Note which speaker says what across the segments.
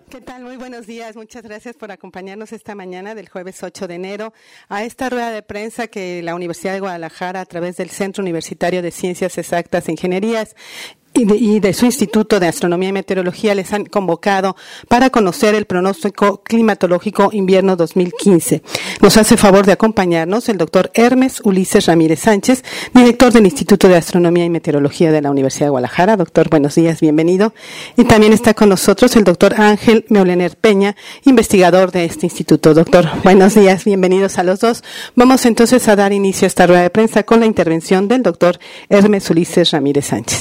Speaker 1: ¿Qué tal? Muy buenos días. Muchas gracias por acompañarnos esta mañana del jueves 8 de enero a esta rueda de prensa que la Universidad de Guadalajara, a través del Centro Universitario de Ciencias Exactas e Ingenierías y de su Instituto de Astronomía y Meteorología les han convocado para conocer el pronóstico climatológico invierno 2015. Nos hace favor de acompañarnos el doctor Hermes Ulises Ramírez Sánchez, director del Instituto de Astronomía y Meteorología de la Universidad de Guadalajara. Doctor, buenos días, bienvenido. Y también está con nosotros el doctor Ángel Meulener Peña, investigador de este instituto. Doctor, buenos días, bienvenidos a los dos. Vamos entonces a dar inicio a esta rueda de prensa con la intervención del doctor Hermes Ulises Ramírez Sánchez.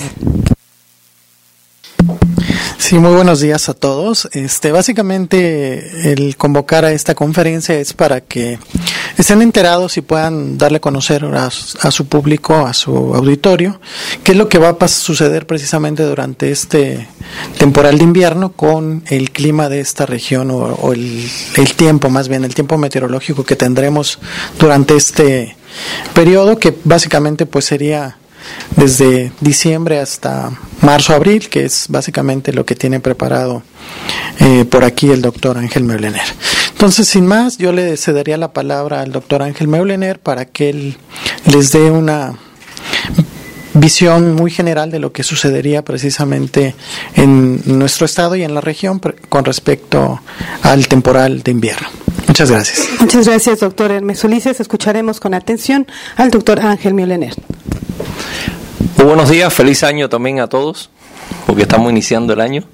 Speaker 2: Sí, muy buenos días a todos. Básicamente el convocar a esta conferencia es para que estén enterados y puedan darle a conocer a su público, a su auditorio, qué es lo que va a suceder precisamente durante este temporal de invierno con el clima de esta región o el tiempo, más bien el tiempo meteorológico que tendremos durante este periodo, que básicamente pues sería desde diciembre hasta marzo-abril, que es básicamente lo que tiene preparado por aquí el doctor Ángel Meulener. Entonces, sin más, yo le cedería la palabra al doctor Ángel Meulener para que él les dé una visión muy general de lo que sucedería precisamente en nuestro estado y en la región con respecto al temporal de invierno. Muchas gracias.
Speaker 1: Muchas gracias, doctor Hermes Ulises. Escucharemos con atención al doctor Ángel Meulener.
Speaker 3: Muy buenos días, feliz año también a todos, porque estamos iniciando el año.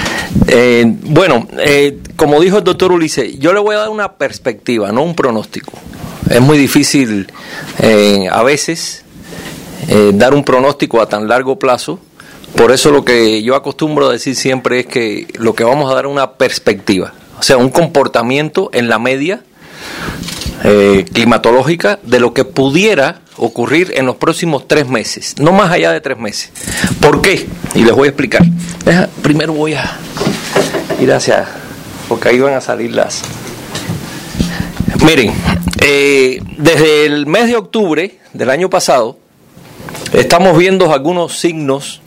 Speaker 3: Como dijo el doctor Ulises, yo le voy a dar una perspectiva, no un pronóstico. Es muy difícil a veces dar un pronóstico a tan largo plazo. Por eso lo que yo acostumbro a decir siempre es que lo que vamos a dar es una perspectiva, o sea, un comportamiento en la media climatológica de lo que pudiera ocurrir en los próximos 3 meses, no más allá de 3 meses. ¿Por qué? Y les voy a explicar. Primero voy a ir porque ahí van a salir las... Miren, desde el mes de octubre del año pasado, estamos viendo algunos signos,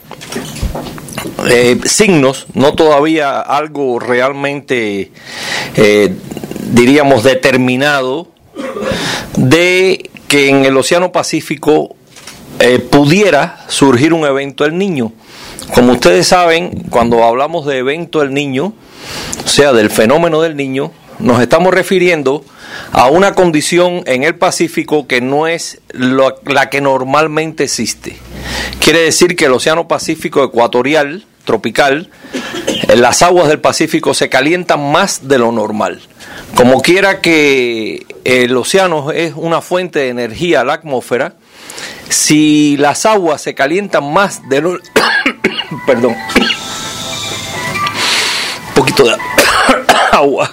Speaker 3: no todavía algo realmente, diríamos, determinado, de que en el Océano Pacífico pudiera surgir un evento El Niño. Como ustedes saben, cuando hablamos de evento El Niño, o sea, del fenómeno del Niño, nos estamos refiriendo a una condición en el Pacífico que no es la que normalmente existe. Quiere decir que el Océano Pacífico ecuatorial, tropical, las aguas del Pacífico se calientan más de lo normal. Como quiera que el océano es una fuente de energía, la atmósfera, si las aguas se calientan más de lo... Perdón. Un poquito de agua.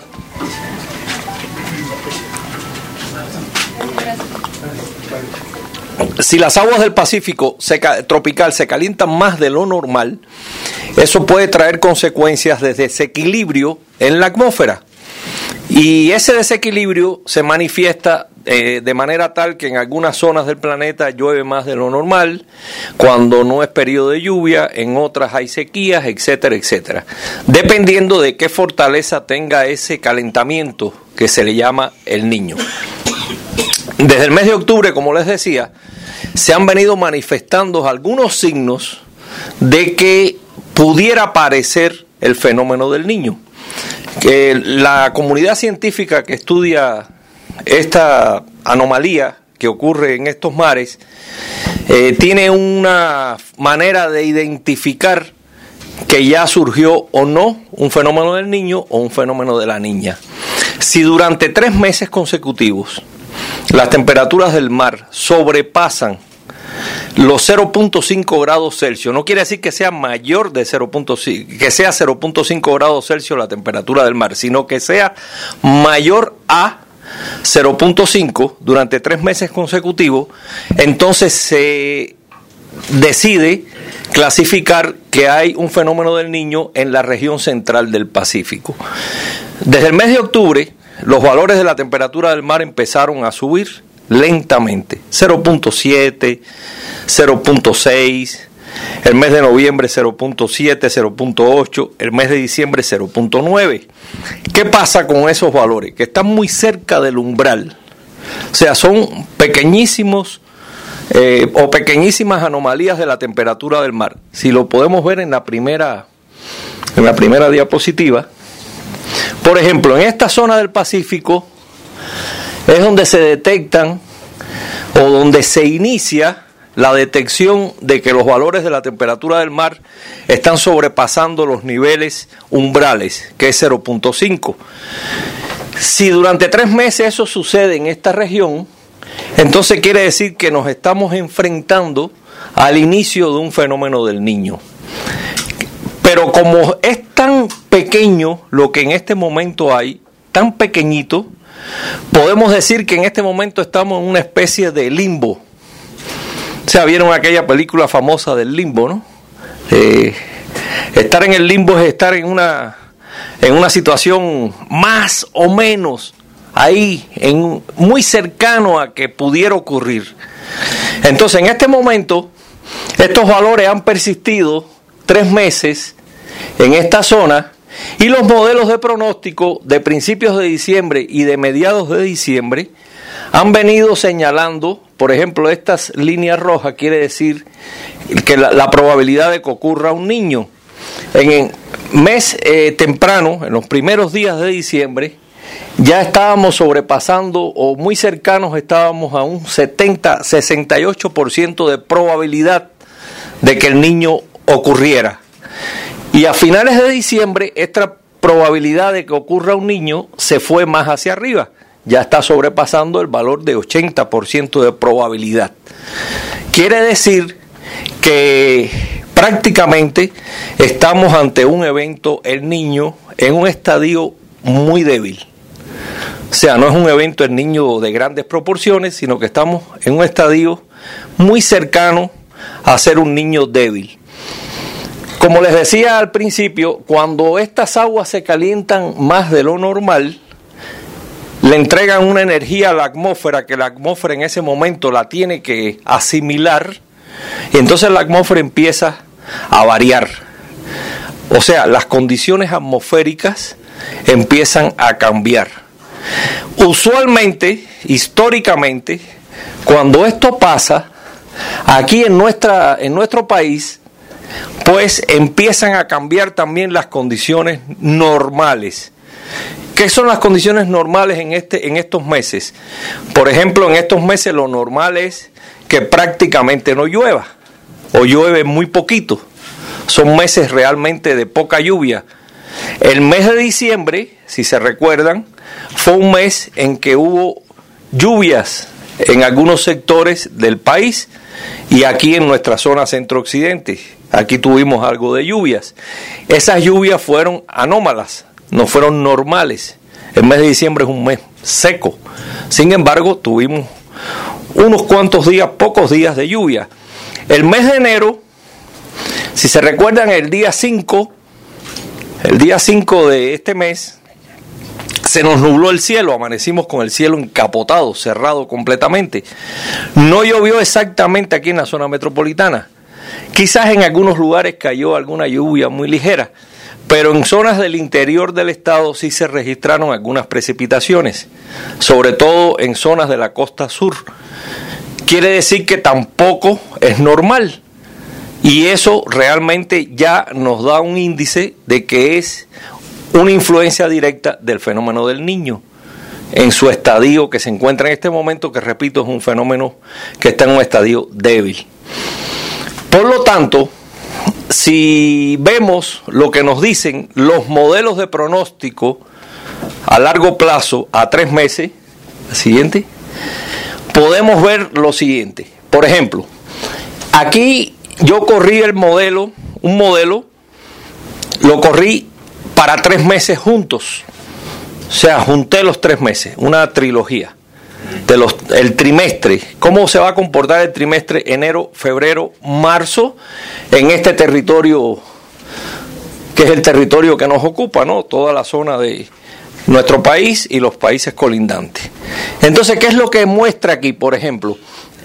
Speaker 3: Si las aguas del Pacífico tropical se calientan más de lo normal, eso puede traer consecuencias de desequilibrio en la atmósfera. Y ese desequilibrio se manifiesta de manera tal que en algunas zonas del planeta llueve más de lo normal, cuando no es periodo de lluvia, en otras hay sequías, etcétera, etcétera. Dependiendo de qué fortaleza tenga ese calentamiento que se le llama El Niño. Desde el mes de octubre, como les decía, se han venido manifestando algunos signos de que pudiera aparecer el fenómeno del Niño. Que la comunidad científica que estudia esta anomalía que ocurre en estos mares tiene una manera de identificar que ya surgió o no un fenómeno del Niño o un fenómeno de la Niña. Si durante 3 meses consecutivos las temperaturas del mar sobrepasan los 0.5 grados Celsius, no quiere decir que sea mayor de 0.5, que sea 0.5 grados Celsius la temperatura del mar, sino que sea mayor a 0.5 durante 3 meses consecutivos, entonces se decide clasificar que hay un fenómeno del Niño en la región central del Pacífico. Desde el mes de octubre, los valores de la temperatura del mar empezaron a subir lentamente, 0.7, 0.6, el mes de noviembre 0.7, 0.8, el mes de diciembre 0.9. ¿Qué pasa con esos valores? Que están muy cerca del umbral. O sea, son pequeñísimos o pequeñísimas anomalías de la temperatura del mar. Si lo podemos ver en la primera diapositiva, por ejemplo, en esta zona del Pacífico es donde se detectan o donde se inicia la detección de que los valores de la temperatura del mar están sobrepasando los niveles umbrales, que es 0.5. Si durante 3 meses eso sucede en esta región, entonces quiere decir que nos estamos enfrentando al inicio de un fenómeno del Niño. Pero como es tan pequeño lo que en este momento hay, tan pequeñito, podemos decir que en este momento estamos en una especie de limbo. O sea, vieron aquella película famosa del limbo, ¿no? Estar en el limbo es estar en una situación más o menos ahí, muy cercano a que pudiera ocurrir. Entonces, en este momento, estos valores han persistido 3 meses en esta zona y los modelos de pronóstico de principios de diciembre y de mediados de diciembre han venido señalando, por ejemplo, estas líneas rojas quiere decir que la probabilidad de que ocurra un niño. En el mes temprano, en los primeros días de diciembre, ya estábamos sobrepasando o muy cercanos estábamos a un 68% de probabilidad de que el niño ocurriera. Y a finales de diciembre, esta probabilidad de que ocurra un niño se fue más hacia arriba. Ya está sobrepasando el valor de 80% de probabilidad. Quiere decir que prácticamente estamos ante un evento, el Niño, en un estadio muy débil. O sea, no es un evento el Niño de grandes proporciones, sino que estamos en un estadio muy cercano a ser un niño débil. Como les decía al principio, cuando estas aguas se calientan más de lo normal, le entregan una energía a la atmósfera que la atmósfera en ese momento la tiene que asimilar, y entonces la atmósfera empieza a variar. O sea, las condiciones atmosféricas empiezan a cambiar. Usualmente, históricamente, cuando esto pasa, aquí en nuestro país, pues empiezan a cambiar también las condiciones normales. ¿Qué son las condiciones normales en estos meses? Por ejemplo, en estos meses lo normal es que prácticamente no llueva, o llueve muy poquito. Son meses realmente de poca lluvia. El mes de diciembre, si se recuerdan, fue un mes en que hubo lluvias en algunos sectores del país y aquí en nuestra zona centro-occidente. Aquí tuvimos algo de lluvias. Esas lluvias fueron anómalas, no fueron normales. El mes de diciembre es un mes seco. Sin embargo, tuvimos unos cuantos días, pocos días de lluvia. El mes de enero, si se recuerdan, el día 5 de este mes, se nos nubló el cielo, amanecimos con el cielo encapotado, cerrado completamente. No llovió exactamente aquí en la zona metropolitana. Quizás en algunos lugares cayó alguna lluvia muy ligera, pero en zonas del interior del estado sí se registraron algunas precipitaciones, sobre todo en zonas de la costa sur. Quiere decir que tampoco es normal, y eso realmente ya nos da un índice de que es una influencia directa del fenómeno del Niño en su estadio que se encuentra en este momento, que repito, es un fenómeno que está en un estadio débil. Por lo tanto, si vemos lo que nos dicen los modelos de pronóstico a largo plazo, a 3 meses, siguiente, podemos ver lo siguiente. Por ejemplo, aquí yo corrí un modelo, lo corrí para 3 meses juntos. O sea, junté los 3 meses, una trilogía. El trimestre, cómo se va a comportar el trimestre enero, febrero, marzo en este territorio que es el territorio que nos ocupa, ¿no? Toda la zona de nuestro país y los países colindantes. Entonces, ¿qué es lo que muestra aquí? Por ejemplo,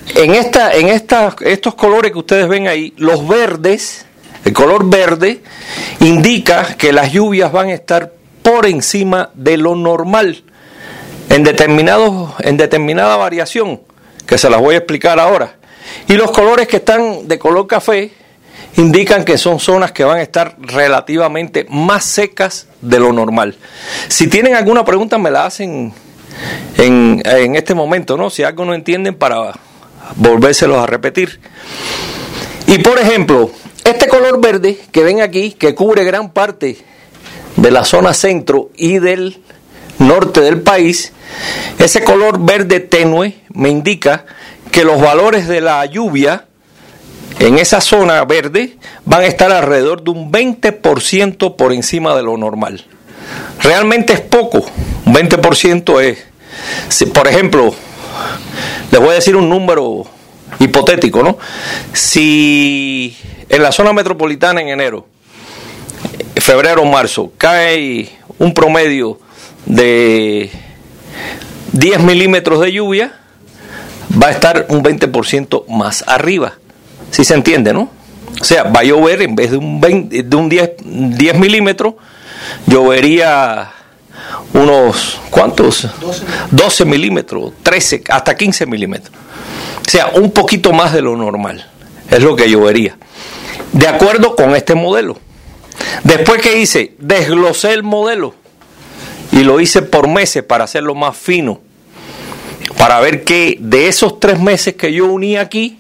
Speaker 3: estos colores que ustedes ven ahí, los verdes, el color verde indica que las lluvias van a estar por encima de lo normal en determinada variación, que se las voy a explicar ahora. Y los colores que están de color café indican que son zonas que van a estar relativamente más secas de lo normal. Si tienen alguna pregunta me la hacen en este momento, ¿no? Si algo no entienden, para volvérselos a repetir. Y por ejemplo, este color verde que ven aquí, que cubre gran parte de la zona centro y del norte del país, ese color verde tenue me indica que los valores de la lluvia en esa zona verde van a estar alrededor de un 20% por encima de lo normal. Realmente es poco, un 20% es, si, por ejemplo, les voy a decir un número hipotético, ¿no? Si en la zona metropolitana en enero, febrero, marzo, cae un promedio de 10 milímetros de lluvia, va a estar un 20% más arriba. ¿Sí se entiende, no? O sea, va a llover en vez de un 10 milímetros, llovería unos, ¿cuántos? 12 milímetros, 13, hasta 15 milímetros. O sea, un poquito más de lo normal, es lo que llovería. De acuerdo con este modelo. Después que hice, desglosé el modelo y lo hice por meses para hacerlo más fino, para ver que de esos 3 meses que yo uní aquí,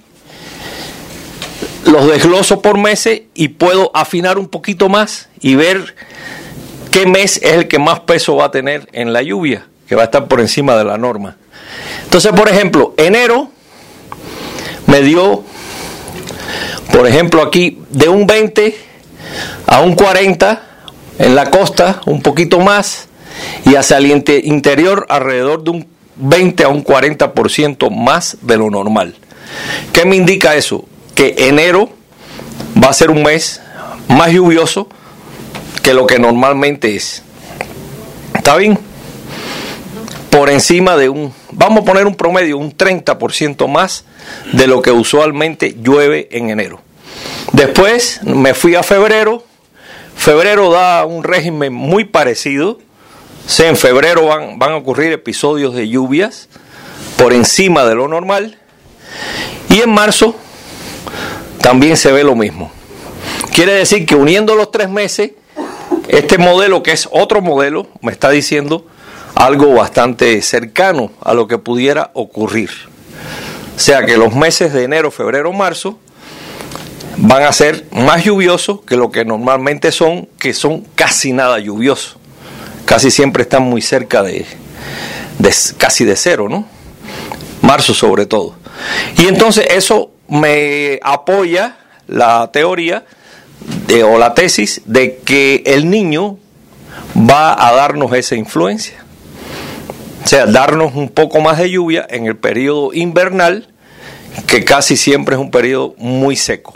Speaker 3: los desgloso por meses y puedo afinar un poquito más y ver qué mes es el que más peso va a tener en la lluvia, que va a estar por encima de la norma. Entonces, por ejemplo, enero me dio, por ejemplo, aquí de un 20 a un 40, en la costa un poquito más, y hacia el interior alrededor de un 20 a un 40% más de lo normal. ¿Qué me indica eso? Que enero va a ser un mes más lluvioso que lo que normalmente es. ¿Está bien? Por encima de vamos a poner un promedio, un 30% más de lo que usualmente llueve en enero. Después me fui a febrero. Febrero da un régimen muy parecido. O sea, en febrero van a ocurrir episodios de lluvias por encima de lo normal. Y en marzo también se ve lo mismo. Quiere decir que uniendo los 3 meses, este modelo, que es otro modelo, me está diciendo algo bastante cercano a lo que pudiera ocurrir. O sea que los meses de enero, febrero, marzo van a ser más lluviosos que lo que normalmente son, que son casi nada lluviosos. Casi siempre están muy cerca de casi de cero, ¿no? Marzo sobre todo. Y entonces eso me apoya la teoría o la tesis de que el niño va a darnos esa influencia. O sea, darnos un poco más de lluvia en el periodo invernal, que casi siempre es un periodo muy seco.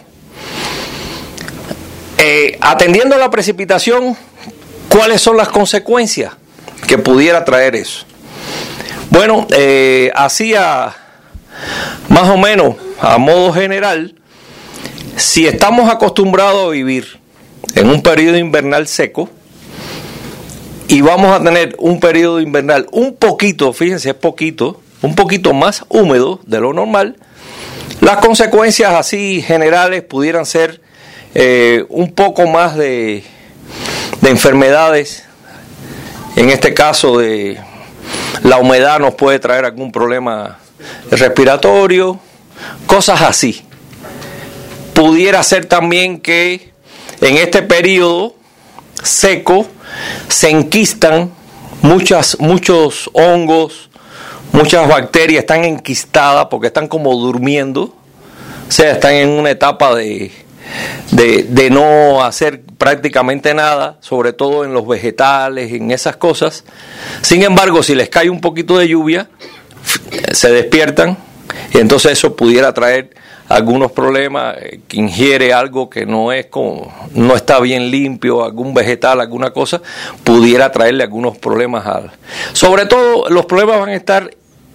Speaker 3: Atendiendo a la precipitación, ¿cuáles son las consecuencias que pudiera traer eso? Bueno, hacía más o menos a modo general, si estamos acostumbrados a vivir en un periodo invernal seco y vamos a tener un periodo invernal un poquito, fíjense, es poquito, un poquito más húmedo de lo normal, las consecuencias así generales pudieran ser un poco más de enfermedades. En este caso de la humedad nos puede traer algún problema respiratorio, cosas así. Pudiera ser también que en este periodo seco se enquistan muchos hongos, muchas bacterias están enquistadas porque están como durmiendo, o sea, están en una etapa de no hacer prácticamente nada, sobre todo en los vegetales, en esas cosas. Sin embargo, si les cae un poquito de lluvia, se despiertan y entonces eso pudiera traer algunos problemas, que ingiere algo que no está bien limpio, algún vegetal, alguna cosa, pudiera traerle algunos problemas. Sobre todo los problemas van a estar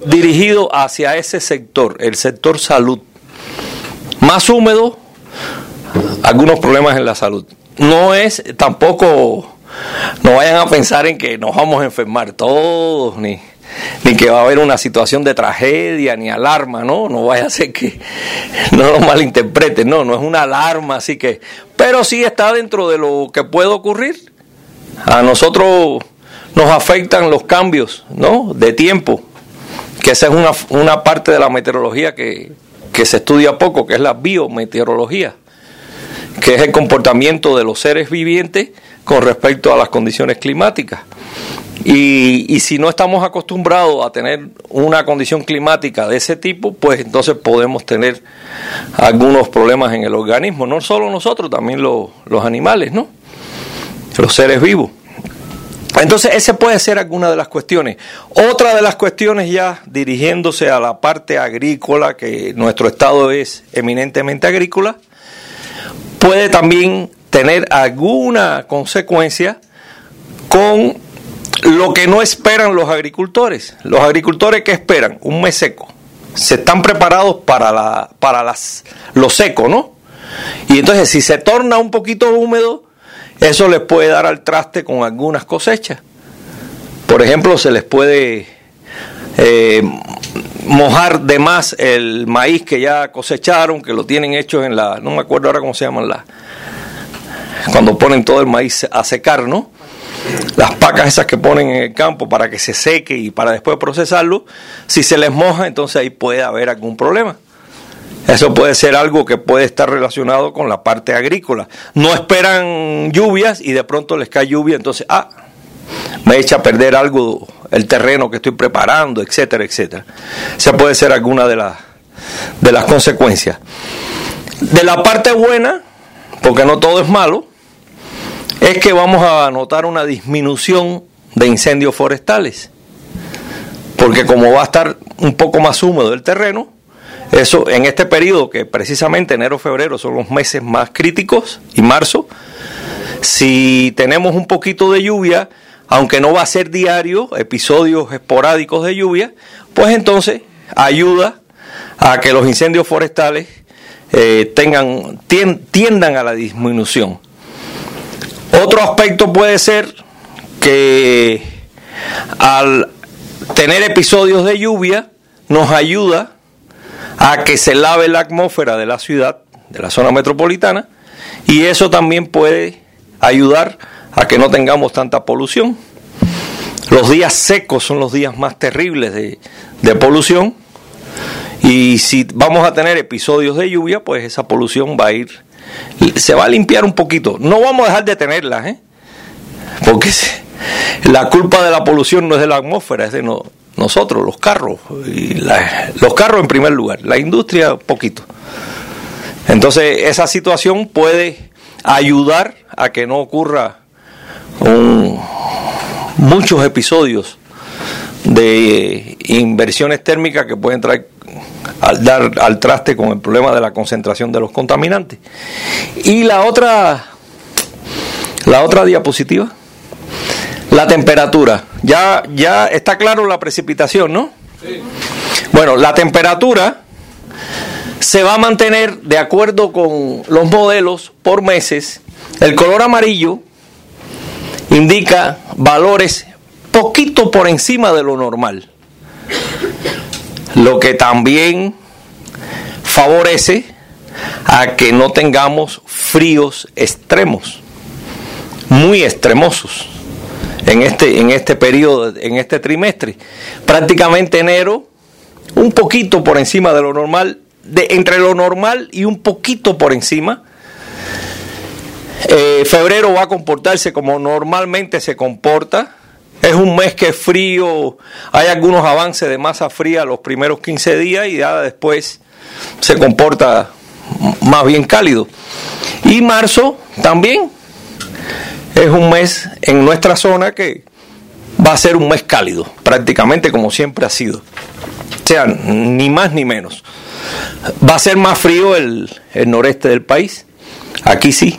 Speaker 3: dirigido hacia ese sector, el sector salud. Más húmedo, algunos problemas en la salud. No es tampoco, no vayan a pensar en que nos vamos a enfermar todos, ni que va a haber una situación de tragedia, ni alarma, no vaya a ser que no lo malinterpreten, no es una alarma, así que, pero sí está dentro de lo que puede ocurrir. A nosotros nos afectan los cambios, de tiempo, que esa es una parte de la meteorología que se estudia poco, que es la biometeorología, que es el comportamiento de los seres vivientes con respecto a las condiciones climáticas. Y si no estamos acostumbrados a tener una condición climática de ese tipo, pues entonces podemos tener algunos problemas en el organismo. No solo nosotros, también los animales, los seres vivos. Entonces, esa puede ser alguna de las cuestiones. Otra de las cuestiones, ya dirigiéndose a la parte agrícola, que nuestro estado es eminentemente agrícola, puede también tener alguna consecuencia con lo que no esperan los agricultores. Los agricultores, ¿qué esperan? Un mes seco. Se están preparados para lo seco, Y entonces, si se torna un poquito húmedo, eso les puede dar al traste con algunas cosechas. Por ejemplo, se les puede mojar de más el maíz que ya cosecharon, que lo tienen hecho en no me acuerdo ahora cómo se llaman cuando ponen todo el maíz a secar, Las pacas esas que ponen en el campo para que se seque y para después procesarlo. Si se les moja, entonces ahí puede haber algún problema. Eso puede ser algo que puede estar relacionado con la parte agrícola. No esperan lluvias y de pronto les cae lluvia, entonces, me echa a perder algo, el terreno que estoy preparando, etcétera, etcétera. Esa puede ser alguna de las consecuencias. De la parte buena, porque no todo es malo, es que vamos a notar una disminución de incendios forestales. Porque como va a estar un poco más húmedo el terreno, eso en este periodo, que precisamente enero, febrero son los meses más críticos, y marzo, si tenemos un poquito de lluvia, aunque no va a ser diario, episodios esporádicos de lluvia, pues entonces ayuda a que los incendios forestales tiendan a la disminución. Otro aspecto puede ser que al tener episodios de lluvia nos ayuda a que se lave la atmósfera de la ciudad, de la zona metropolitana, y eso también puede ayudar a que no tengamos tanta polución. Los días secos son los días más terribles de polución, y si vamos a tener episodios de lluvia, pues esa polución se va a limpiar un poquito. No vamos a dejar de tenerla, porque la culpa de la polución no es de la atmósfera, es de nosotros, los carros, los carros en primer lugar, la industria poquito. Entonces esa situación puede ayudar a que no ocurra muchos episodios de inversiones térmicas que pueden dar al traste con el problema de la concentración de los contaminantes. Y la otra diapositiva, la temperatura. Ya está claro la precipitación, ¿no? Sí. Bueno, la temperatura se va a mantener de acuerdo con los modelos por meses. El color amarillo indica valores poquito por encima de lo normal, lo que también favorece a que no tengamos fríos extremos, muy extremosos en este periodo, en este trimestre. Prácticamente enero, un poquito por encima de lo normal, entre lo normal y un poquito por encima. Febrero va a comportarse como normalmente se comporta. Es un mes que es frío, hay algunos avances de masa fría los primeros 15 días y ya después se comporta más bien cálido. Y marzo también es un mes en nuestra zona que va a ser un mes cálido, prácticamente como siempre ha sido. O sea, ni más ni menos. Va a ser más frío el noreste del país, aquí sí,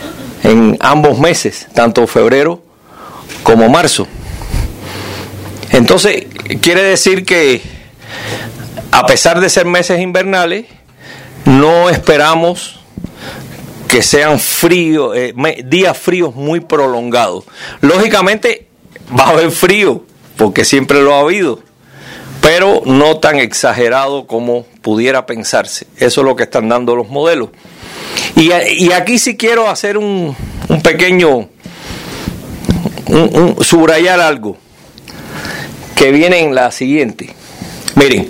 Speaker 3: en ambos meses, tanto febrero como marzo. Entonces, quiere decir que a pesar de ser meses invernales, no esperamos que sean fríos, días fríos muy prolongados. Lógicamente va a haber frío, porque siempre lo ha habido, pero no tan exagerado como pudiera pensarse. Eso es lo que están dando los modelos. Y aquí sí quiero hacer un pequeño, subrayar algo que viene en la siguiente. Miren,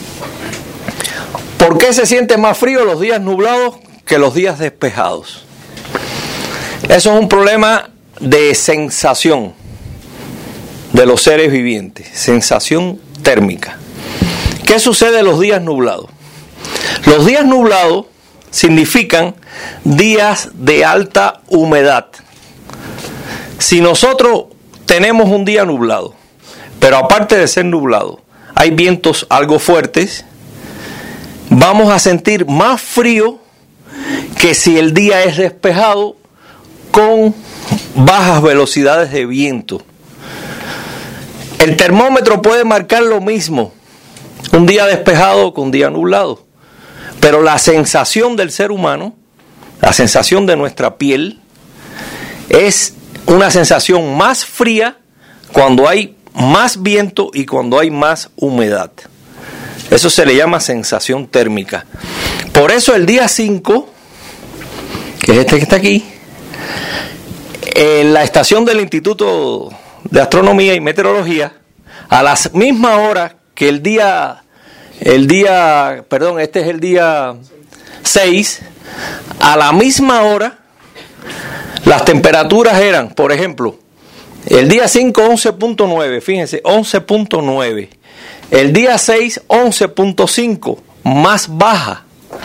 Speaker 3: ¿por qué se siente más frío los días nublados que los días despejados? Eso es un problema de sensación de los seres vivientes, sensación térmica. ¿Qué sucede los días nublados? Los días nublados significan días de alta humedad. Si nosotros tenemos un día nublado, pero aparte de ser nublado, hay vientos algo fuertes, vamos a sentir más frío que si el día es despejado con bajas velocidades de viento. El termómetro puede marcar lo mismo, un día despejado con un día nublado, pero la sensación del ser humano, la sensación de nuestra piel, es una sensación más fría cuando hay más viento y cuando hay más humedad. Eso se le llama sensación térmica. Por eso el día 5, que es este que está aquí, en la estación del Instituto de Astronomía y Meteorología, a las mismas horas que este es el día 6, a la misma hora, las temperaturas eran, por ejemplo, el día 5, 11.9, fíjense, 11.9. El día 6, 11.5, más baja.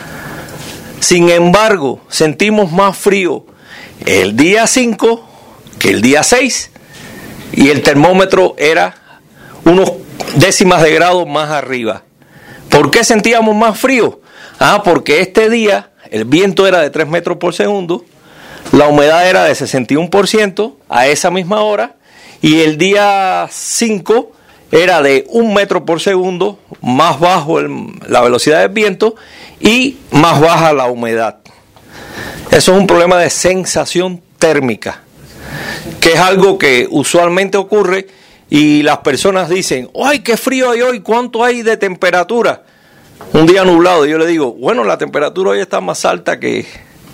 Speaker 3: Sin embargo, sentimos más frío el día 5 que el día 6. Y el termómetro era unos décimas de grado más arriba. ¿Por qué sentíamos más frío? Porque este día el viento era de 3 metros por segundo, la humedad era de 61% a esa misma hora, y el día 5 era de 1 metro por segundo, más bajo la velocidad del viento y más baja la humedad. Eso es un problema de sensación térmica, que es algo que usualmente ocurre y las personas dicen, ¡ay, qué frío hay hoy! ¿Cuánto hay de temperatura? Un día nublado. Yo le digo, bueno, la temperatura hoy está más alta que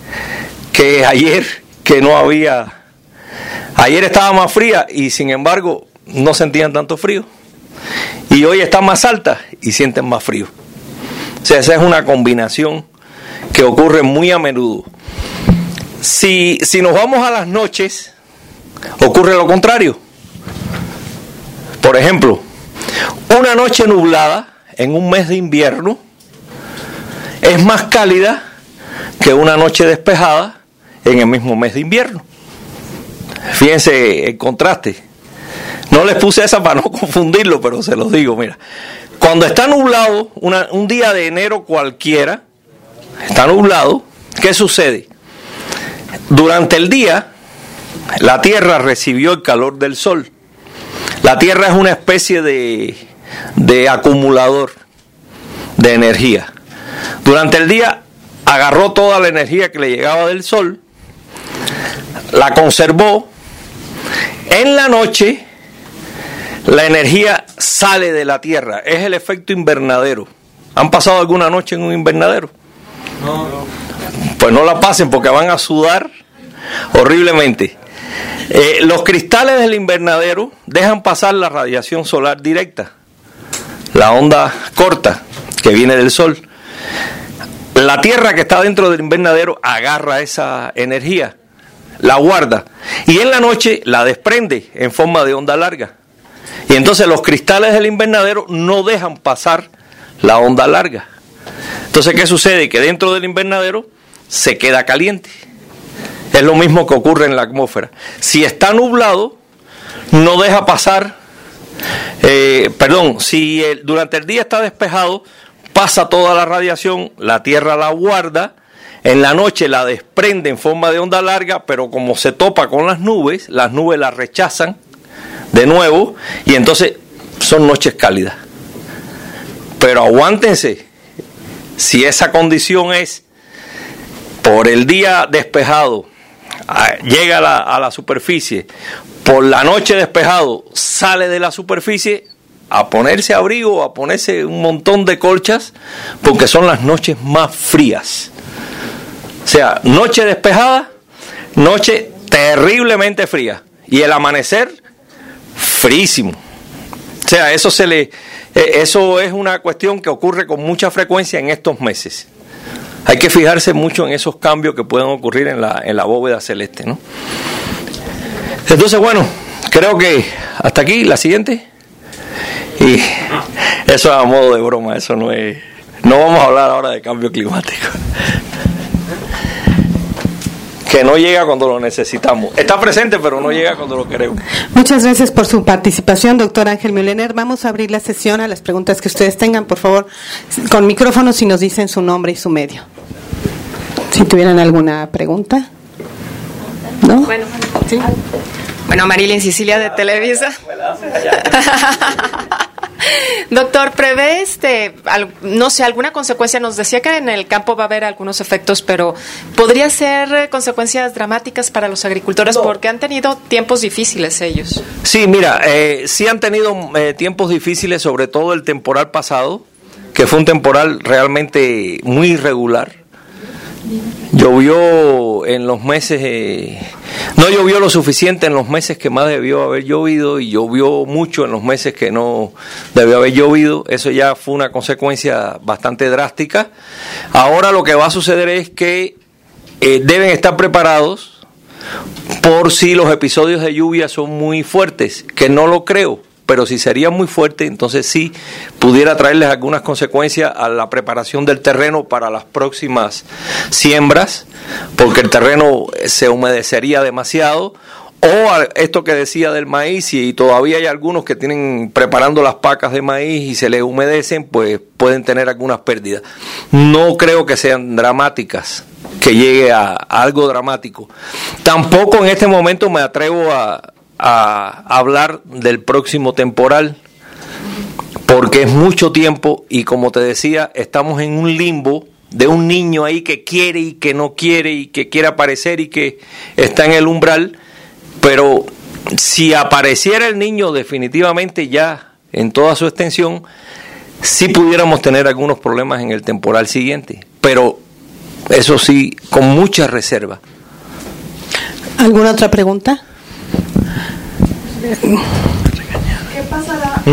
Speaker 3: ayer, que no había. Ayer estaba más fría y sin embargo no sentían tanto frío. Y hoy está más alta y sienten más frío. O sea, esa es una combinación que ocurre muy a menudo. Si nos vamos a las noches, ocurre lo contrario. Por ejemplo, una noche nublada en un mes de invierno es más cálida que una noche despejada en el mismo mes de invierno. Fíjense el contraste. No les puse esa para no confundirlo, pero se los digo, mira. Cuando está nublado, un día de enero cualquiera, está nublado, ¿qué sucede? Durante el día, la Tierra recibió el calor del Sol. La Tierra es una especie de acumulador de energía. Durante el día agarró toda la energía que le llegaba del Sol, la conservó. En la noche, la energía sale de la Tierra. Es el efecto invernadero. ¿Han pasado alguna noche en un invernadero? No. Pues no la pasen porque van a sudar horriblemente. Los cristales del invernadero dejan pasar la radiación solar directa, la onda corta que viene del Sol. La Tierra que está dentro del invernadero agarra esa energía, la guarda y en la noche la desprende en forma de onda larga. Y entonces los cristales del invernadero no dejan pasar la onda larga. Entonces, ¿qué sucede? Que dentro del invernadero se queda caliente. Es lo mismo que ocurre en la atmósfera. Si está nublado, no deja pasar, si durante el día está despejado, pasa toda la radiación, la Tierra la guarda, en la noche la desprende en forma de onda larga, pero como se topa con las nubes la rechazan de nuevo, y entonces son noches cálidas. Pero aguántense, si esa condición es por el día despejado, llega a la superficie, por la noche despejado, sale de la superficie, a ponerse abrigo, a ponerse un montón de colchas, porque son las noches más frías. O sea, noche despejada, noche terriblemente fría, y el amanecer fríísimo. O sea, eso es una cuestión que ocurre con mucha frecuencia en estos meses. Hay que fijarse mucho en esos cambios que pueden ocurrir en la bóveda celeste, ¿no? Entonces, bueno, creo que hasta aquí, la siguiente. Y eso es a modo de broma, eso no es... No vamos a hablar ahora de cambio climático. Que no llega cuando lo necesitamos. Está presente, pero no llega cuando lo queremos.
Speaker 1: Muchas gracias por su participación, doctor Ángel Mühlener. Vamos a abrir la sesión a las preguntas que ustedes tengan. Por favor, con micrófono, si nos dicen su nombre y su medio. Si tuvieran alguna pregunta. ¿No?
Speaker 4: Bueno,
Speaker 1: ¿sí?
Speaker 4: Bueno, Marilyn Sicilia de Televisa. Doctor, ¿prevé no sé, alguna consecuencia? Nos decía que en el campo va a haber algunos efectos, pero ¿podría ser consecuencias dramáticas para los agricultores? No. Porque han tenido tiempos difíciles ellos.
Speaker 3: Sí, mira, sí han tenido tiempos difíciles, sobre todo el temporal pasado, que fue un temporal realmente muy irregular. Llovió en los meses, no llovió lo suficiente en los meses que más debió haber llovido, y llovió mucho en los meses que no debió haber llovido. Eso ya fue una consecuencia bastante drástica. Ahora lo que va a suceder es que deben estar preparados por si los episodios de lluvia son muy fuertes, que no lo creo. Pero si sería muy fuerte, entonces sí pudiera traerles algunas consecuencias a la preparación del terreno para las próximas siembras, porque el terreno se humedecería demasiado, o esto que decía del maíz, y todavía hay algunos que tienen preparando las pacas de maíz y se les humedecen, pues pueden tener algunas pérdidas. No creo que sean dramáticas, que llegue a algo dramático. Tampoco en este momento me atrevo a hablar del próximo temporal, porque es mucho tiempo, y como te decía, estamos en un limbo de un niño ahí que quiere y que no quiere, y que quiere aparecer y que está en el umbral. Pero si apareciera el niño definitivamente ya en toda su extensión, sí pudiéramos tener algunos problemas en el temporal siguiente, pero eso sí, con mucha reserva.
Speaker 1: ¿Alguna otra pregunta?
Speaker 5: ¿Qué pasará?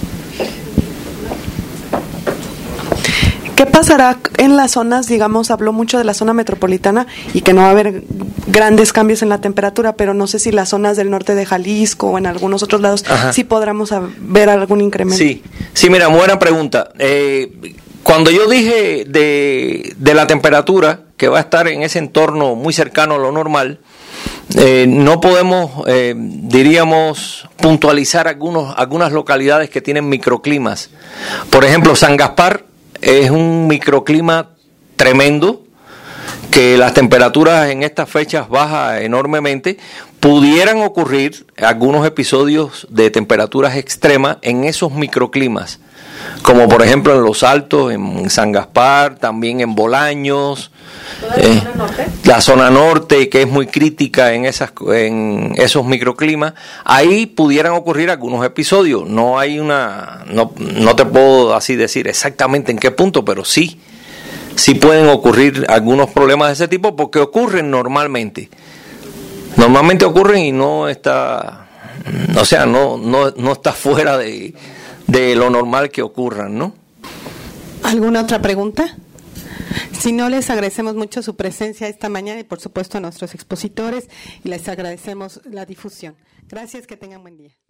Speaker 5: ¿Qué pasará en las zonas, digamos, habló mucho de la zona metropolitana y que no va a haber grandes cambios en la temperatura, pero no sé si las zonas del norte de Jalisco o en algunos otros lados sí podremos ver algún incremento?
Speaker 3: Sí, mira, buena pregunta. Cuando yo dije de la temperatura, que va a estar en ese entorno muy cercano a lo normal, no podemos, diríamos, puntualizar algunas localidades que tienen microclimas. Por ejemplo, San Gaspar es un microclima tremendo, que las temperaturas en estas fechas bajan enormemente. Pudieran ocurrir algunos episodios de temperaturas extremas en esos microclimas, como por ejemplo en Los Altos, en San Gaspar, también en Bolaños, la zona norte, que es muy crítica en esos microclimas. Ahí pudieran ocurrir algunos episodios. No hay no te puedo así decir exactamente en qué punto, pero sí pueden ocurrir algunos problemas de ese tipo, porque ocurren normalmente ocurren, y no está, o sea, no está fuera de lo normal que ocurran, ¿no?
Speaker 1: ¿Alguna otra pregunta? Si no, les agradecemos mucho su presencia esta mañana, y por supuesto a nuestros expositores, y les agradecemos la difusión. Gracias, que tengan buen día.